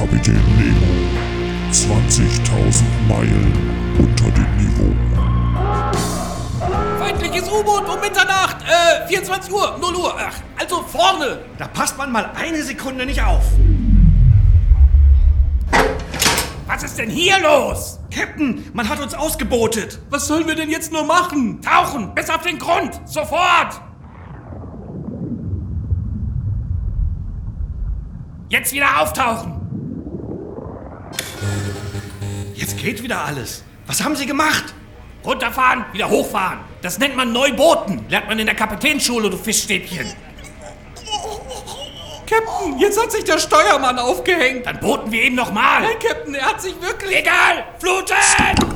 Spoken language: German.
Kapitän Nemo. 20.000 Meilen unter dem Niveau. Feindliches U-Boot um Mitternacht, 24 Uhr, 0 Uhr, also vorne. Da passt man mal eine Sekunde nicht auf. Was ist denn hier los? Captain, man hat uns ausgebotet. Was sollen wir denn jetzt nur machen? Tauchen, bis auf den Grund, sofort! Jetzt wieder auftauchen! Jetzt geht wieder alles. Was haben Sie gemacht? Runterfahren, wieder hochfahren. Das nennt man Neubooten. Lernt man in der Kapitänsschule, du Fischstäbchen. Captain, jetzt hat sich der Steuermann aufgehängt. Dann booten wir ihm nochmal. Nein, Captain, er hat sich wirklich... Egal, fluten!